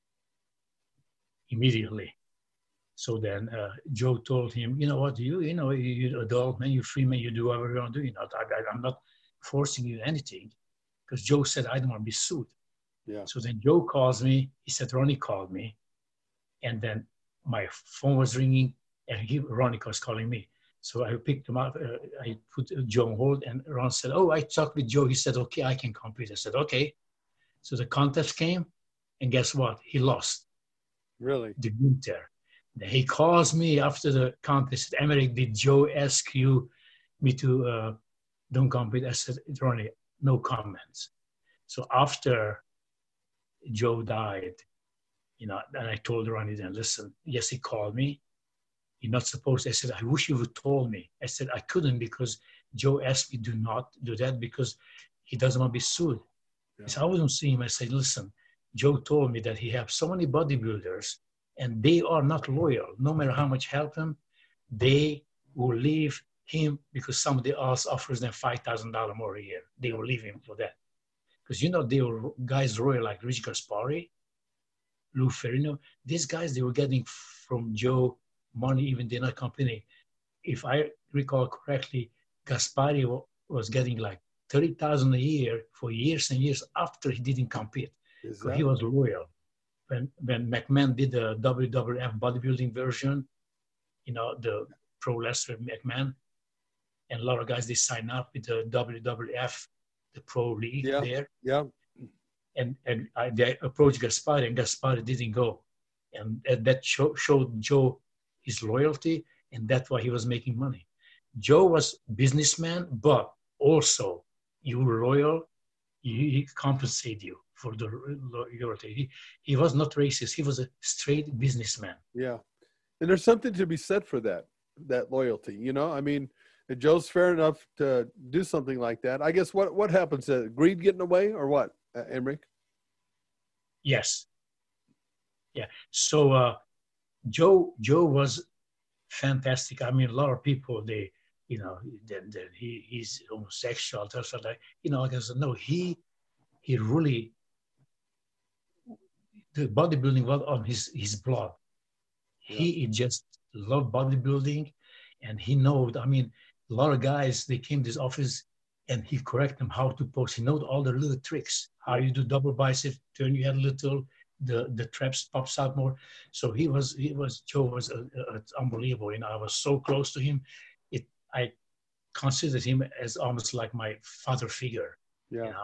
Speaker 2: immediately. So then uh, Joe told him, you know what, you you know, you're adult man, you're free man, you do whatever you want to do. You know, I, I, I'm not forcing you anything because Joe said, I don't want to be sued.
Speaker 1: Yeah.
Speaker 2: So then Joe calls me. He said, Ronnie called me. And then my phone was ringing and he, Ronnie was calling me. So I picked him up. Uh, I put Joe on hold and Ron said, oh, I talked with Joe. He said, okay, I can compete. I said, okay. So the contest came and guess what? He lost.
Speaker 1: Really?
Speaker 2: The Gunther. Then he calls me after the contest. Emerick, did Joe ask you me to uh, don't compete? I said, Ronnie, no comments. So after Joe died, you know, and I told Ronnie then, listen, yes, he called me. You're not supposed to. I said, I wish you would told me. I said, I couldn't because Joe asked me do not do that because he doesn't want to be sued. Yeah. He said, I wasn't seeing him. I said, listen, Joe told me that he has so many bodybuilders and they are not loyal. No matter how much help them, they will leave him because somebody else offers them five thousand dollars more a year. They will leave him for that. Because, you know, they were guys royal like Rich Gaspari, Lou Ferrigno. These guys, they were getting from Joe money, even they're not competing. If I recall correctly, Gaspari was getting like thirty thousand dollars a year for years and years after he didn't compete. Because he was loyal. When, when McMahon did the W W F bodybuilding version, you know, the pro wrestler McMahon, and a lot of guys, they sign up with the W W F, the pro league
Speaker 1: yeah.
Speaker 2: there.
Speaker 1: Yeah.
Speaker 2: And, and I, they approached Gaspari, and Gaspari didn't go. And, and that show, showed Joe his loyalty, and that's why he was making money. Joe was businessman, but also you were loyal, he, he compensated you for the loyalty. He, he was not racist. He was a straight businessman.
Speaker 1: Yeah. And there's something to be said for that, that loyalty. You know, I mean, Joe's fair enough to do something like that. I guess what, what happens? Uh, greed getting away or what, uh, Emerick?
Speaker 2: Yes. Yeah. So uh, Joe, Joe was fantastic. I mean, a lot of people, they, you know, then he, he's homosexual, stuff like, you know, I guess, no, he, he really, the bodybuilding was on his, his blood. Yeah. He, he just loved bodybuilding and he knows, I mean, a lot of guys, they came to his office and he correct them how to pose. He knows all the little tricks, how you do double bicep, turn your head a little, the, the traps pops out more. So he was, he was, Joe was uh, uh, unbelievable. You know, I was so close to him. It, I considered him as almost like my father figure.
Speaker 1: Yeah.
Speaker 2: You know?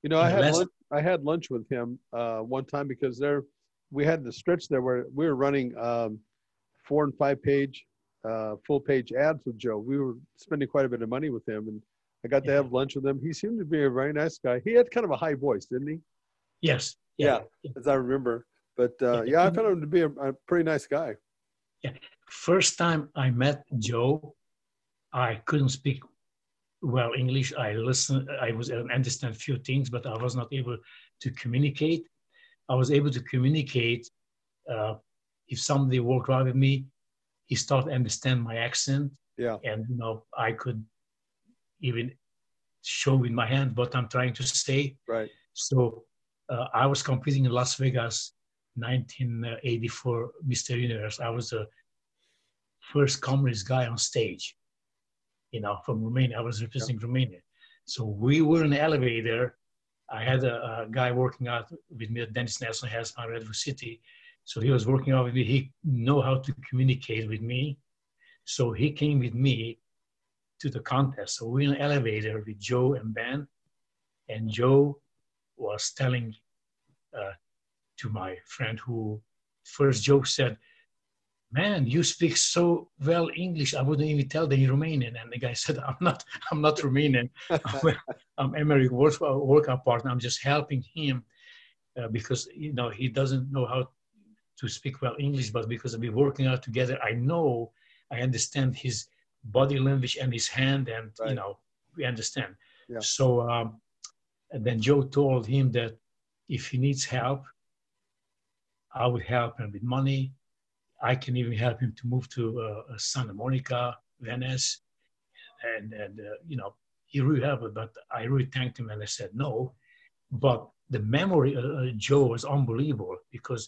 Speaker 1: You know, I had
Speaker 2: last,
Speaker 1: lunch, I had lunch with him uh, one time because there we had the stretch there where we were running um, four and five page uh, full page ads with Joe. We were spending quite a bit of money with him, and I got to
Speaker 2: yeah.
Speaker 1: have lunch with him. He seemed to be a very nice guy. He had kind of a high voice, didn't he?
Speaker 2: Yes.
Speaker 1: Yeah,
Speaker 2: yeah.
Speaker 1: as I remember. But uh,
Speaker 2: yeah.
Speaker 1: yeah, I found him to be a, a pretty nice guy.
Speaker 2: Yeah. First time I met Joe, I couldn't speak well English. I listened, I was I understand a few things, but I was not able to communicate. I was able to communicate uh, if somebody walked around with me, he started to understand my accent.
Speaker 1: Yeah.
Speaker 2: And you know, I could even show with my hand what I'm trying to say.
Speaker 1: Right.
Speaker 2: So uh, I was competing in Las Vegas, nineteen eighty-four Mister Universe. I was the first communist guy on stage, you know, from Romania. I was representing yeah. Romania. So we were in the elevator. I had a, a guy working out with me at Dennis Nelson has my Redwood City. So he was working out with me. He knew how to communicate with me. So he came with me to the contest. So we're in the elevator with Joe and Ben. And Joe was telling uh, to my friend who first Joe said, man, you speak so well English. I wouldn't even tell that you're Romanian. And the guy said, I'm not, I'm not Romanian. I'm American work, workout partner. I'm just helping him uh, because, you know, he doesn't know how to speak well English, but because we're working out together, I know, I understand his body language and his hand, and, right. you know, we understand. Yeah. So um, and then Joe told him that if he needs help, I would help him with money. I can even help him to move to uh, Santa Monica, Venice, and, and uh, you know, he really helped, but I really thanked him and I said no. But the memory of uh, Joe was unbelievable because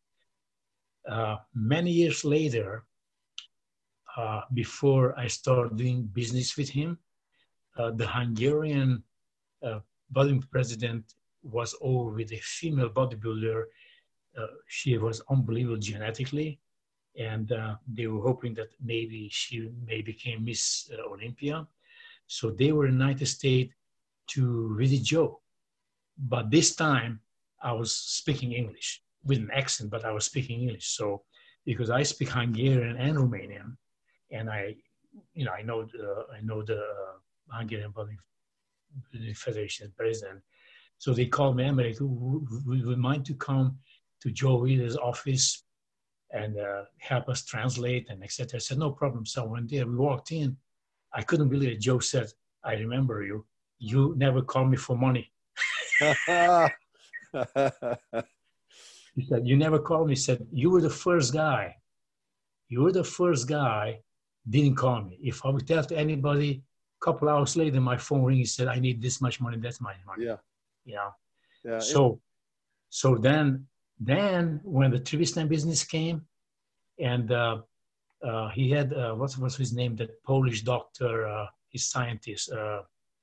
Speaker 2: uh, many years later, uh, before I started doing business with him, uh, the Hungarian uh, bodybuilding president was over with a female bodybuilder. Uh, she was unbelievable genetically. And uh, they were hoping that maybe she may become Miss uh, Olympia. So they were in the United States to visit Joe. But this time I was speaking English with an accent, but I was speaking English. So because I speak Hungarian and Romanian, and I, you know, I know the, I know the uh, Hungarian Bodybuilding Federation president. So they called me, America, we would mind to come to Joe Weider's office and uh, help us translate and et cetera. I said, no problem. So one day we walked in. I couldn't believe it. Joe said, I remember you. You never called me for money. He said, you never called me. He said, you were the first guy. You were the first guy, didn't call me. If I would tell to anybody, a couple hours later, my phone rang. He said, I need this much money, that's my money. Yeah. You know? Yeah. So, so then, Then, when the Tribistan business came, and uh, uh, he had, uh, what was his name, that Polish doctor, uh, his scientist, uh,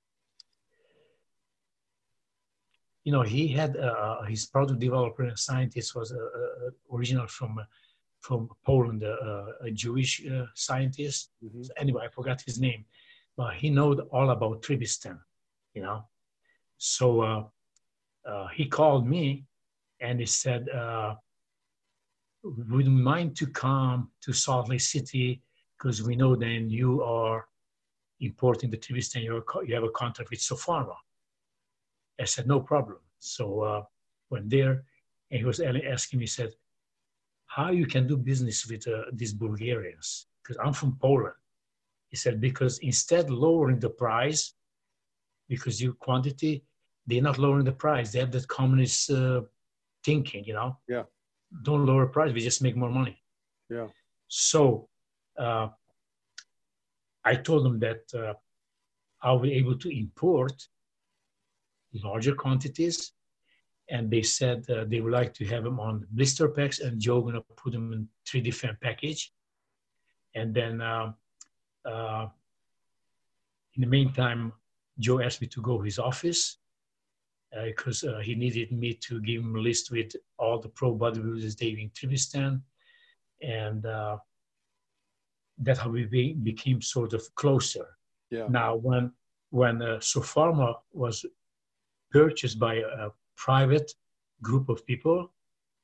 Speaker 2: you know, he had, uh, his product developer and scientist was uh, uh, original from, uh, from Poland, uh, a Jewish uh, scientist. Mm-hmm. So anyway, I forgot his name, but he knew all about Tribistan, you know. So uh, uh, he called me, and he said, uh, would you mind to come to Salt Lake City? Because we know then you are importing the Tribistan, you have a contract with Sopharma. I said, no problem. So uh, went there, and he was asking me, he said, how you can do business with uh, these Bulgarians? Because I'm from Poland. He said, because instead lowering the price, because your quantity, they're not lowering the price. They have that communist uh, thinking, you know,
Speaker 1: yeah,
Speaker 2: don't lower price, we just make more money.
Speaker 1: Yeah.
Speaker 2: So uh, I told them that uh, I will be able to import larger quantities, and they said uh, they would like to have them on blister packs, and Joe gonna put them in three different package. And then uh, uh, in the meantime, Joe asked me to go to his office, because uh, uh, he needed me to give him a list with all the pro bodybuilders they in Tribistan. And uh, that's how we be, became sort of closer.
Speaker 1: Yeah.
Speaker 2: Now, when when uh, Sopharma was purchased by a, a private group of people.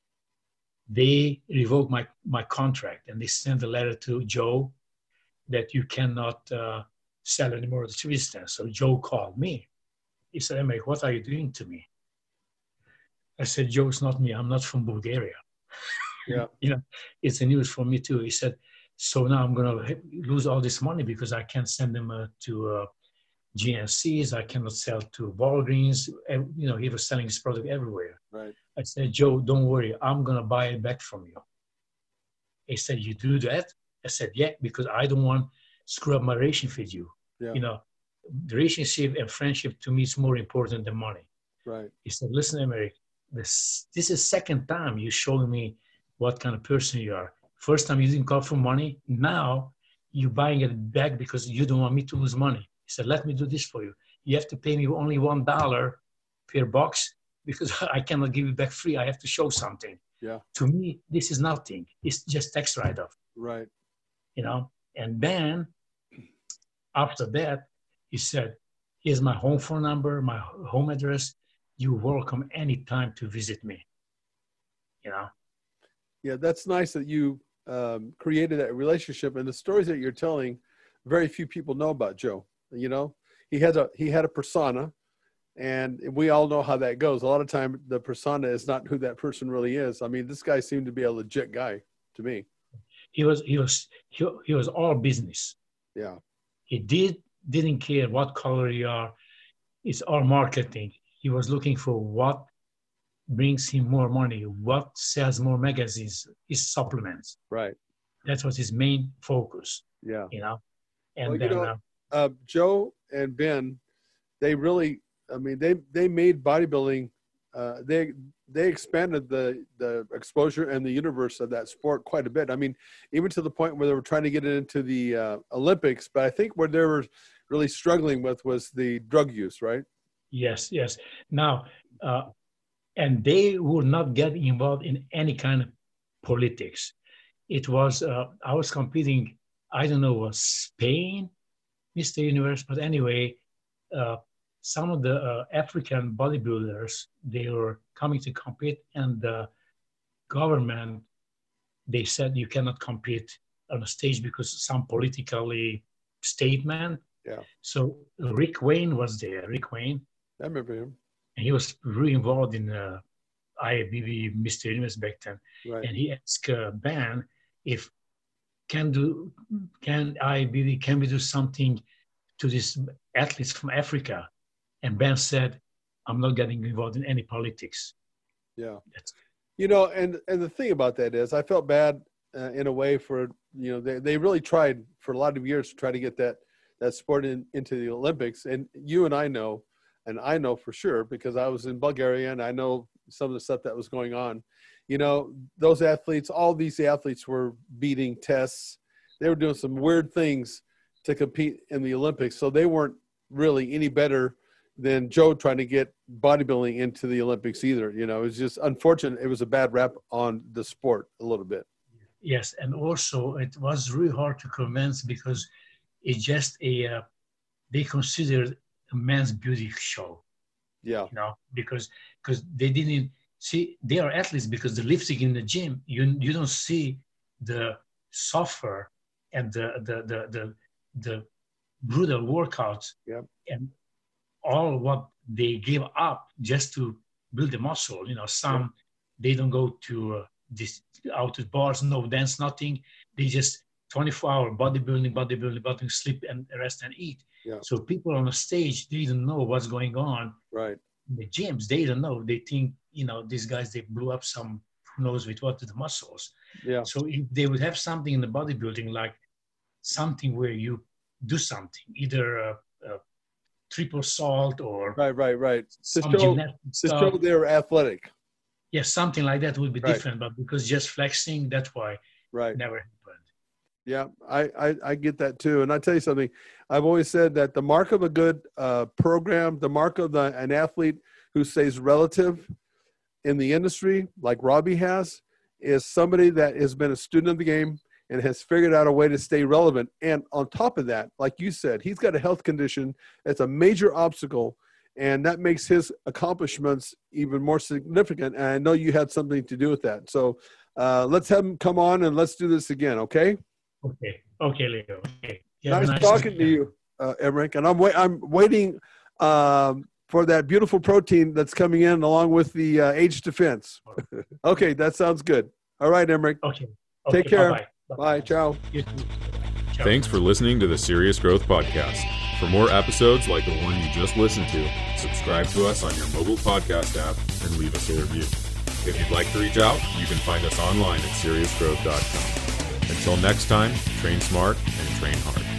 Speaker 2: They revoked my, my contract, and they sent a letter to Joe that you cannot uh, sell anymore of the tree stand. So Joe called me. He said, Emerick, what are you doing to me? I said, Joe, it's not me. I'm not from Bulgaria.
Speaker 1: Yeah.
Speaker 2: You know, it's a news for me too. He said, so now I'm going to lose all this money because I can't send them uh, to uh, G N Cs. I cannot sell to Walgreens. And, you know, he was selling his product everywhere.
Speaker 1: Right.
Speaker 2: I said, Joe, don't worry. I'm going to buy it back from you. He said, you do that? I said, yeah, because I don't want to screw up my relationship with you.
Speaker 1: Yeah.
Speaker 2: You know, the relationship and friendship to me is more important than money.
Speaker 1: Right.
Speaker 2: He said, listen, Emerick, this, this is second time you showing me what kind of person you are. First time you didn't call for money. Now you're buying it back because you don't want me to lose money. He said, let me do this for you. You have to pay me only one dollar per box because I cannot give it back free. I have to show something.
Speaker 1: Yeah.
Speaker 2: To me, this is nothing. It's just tax write-off.
Speaker 1: Right.
Speaker 2: You know, and then after that, he said, here's my home phone number, my home address. You're welcome anytime to visit me. You know?
Speaker 1: Yeah, that's nice that you um, created that relationship. And the stories that you're telling, very few people know about Joe. You know, he had a he had a persona, and we all know how that goes. A lot of time, the persona is not who that person really is. I mean, this guy seemed to be a legit guy to me.
Speaker 2: He was he was he, he was all business.
Speaker 1: Yeah.
Speaker 2: He did didn't care what color you are. It's all marketing. He was looking for what brings him more money, what sells more magazines, his supplements.
Speaker 1: Right.
Speaker 2: That was his main focus.
Speaker 1: Yeah.
Speaker 2: You know, and
Speaker 1: well,
Speaker 2: then
Speaker 1: you know,
Speaker 2: uh,
Speaker 1: uh, Joe and Ben, they really, I mean, they they made bodybuilding. Uh, they they expanded the the exposure and the universe of that sport quite a bit. I mean, even to the point where they were trying to get it into the uh, Olympics. But I think what they were really struggling with was the drug use, right?
Speaker 2: Yes, yes. Now, uh, and they would not get involved in any kind of politics. It was, uh, I was competing, I don't know, was Spain, Mister Universe, but anyway, uh, some of the uh, African bodybuilders, they were coming to compete, and the government, they said you cannot compete on a stage because some politically statement.
Speaker 1: Yeah.
Speaker 2: So Rick Wayne was there, Rick Wayne.
Speaker 1: I remember him.
Speaker 2: And he was really involved in uh, I A B B Mister Universe back then.
Speaker 1: Right.
Speaker 2: And he asked uh, Ben if can do can I A B B can we do something to these athletes from Africa? And Ben said, "I'm not getting involved in any politics."
Speaker 1: Yeah.
Speaker 2: That's,
Speaker 1: you know, and and the thing about that is, I felt bad uh, in a way for you know they they really tried for a lot of years to try to get that that sport in, into the Olympics. And you and I know. And I know for sure because I was in Bulgaria and I know some of the stuff that was going on. You know, those athletes, all these athletes were beating tests. They were doing some weird things to compete in the Olympics. So they weren't really any better than Joe trying to get bodybuilding into the Olympics either. You know, it was just unfortunate. It was a bad rap on the sport a little bit.
Speaker 2: yes. And also it was really hard to convince because it's just a, uh, they considered a men's beauty show.
Speaker 1: Yeah.
Speaker 2: You know, because because they didn't see, they are athletes because the lifting in the gym, you you don't see the suffer and the the the the, the brutal workouts.
Speaker 1: Yep. And
Speaker 2: all what they give up just to build the muscle. You know, some yep. they don't go to uh, this out to bars, no dance, nothing. They just twenty-four hour bodybuilding, bodybuilding, bodybuilding, sleep and rest and eat.
Speaker 1: Yeah.
Speaker 2: So people on the stage, they don't know what's going on.
Speaker 1: Right.
Speaker 2: In the gyms, they don't know. They think, you know, these guys, they blew up some, who knows with what, the muscles.
Speaker 1: Yeah.
Speaker 2: So if they would have something in the bodybuilding, like something where you do something, either a, a triple salt or
Speaker 1: right, right, right. To
Speaker 2: some
Speaker 1: show,
Speaker 2: to
Speaker 1: show they're athletic.
Speaker 2: Yes, something like that would be
Speaker 1: right.
Speaker 2: different, but because just flexing, that's why
Speaker 1: right.
Speaker 2: it never happened.
Speaker 1: Yeah, I, I, I get that too. And I tell you something, I've always said that the mark of a good uh, program, the mark of the, an athlete who stays relative in the industry, like Robbie has, is somebody that has been a student of the game and has figured out a way to stay relevant. And on top of that, like you said, he's got a health condition that's a major obstacle and that makes his accomplishments even more significant. And I know you had something to do with that. So uh, let's have him come on and let's do this again, okay?
Speaker 2: Okay, okay, Leo. Okay.
Speaker 1: Nice, nice talking to you, uh, Emerick. And I'm, wait, I'm waiting um, for that beautiful protein that's coming in along with the uh, Age Defense. Okay, that sounds good. All right, Emerick.
Speaker 2: Okay. okay.
Speaker 1: Take care.
Speaker 2: Bye-bye.
Speaker 1: Bye. Bye. Ciao.
Speaker 2: You too. Ciao.
Speaker 4: Thanks for listening to the Serious Growth Podcast. For more episodes like the one you just listened to, subscribe to us on your mobile podcast app and leave us a review. If you'd like to reach out, you can find us online at serious growth dot com. Until next time, train smart and train hard.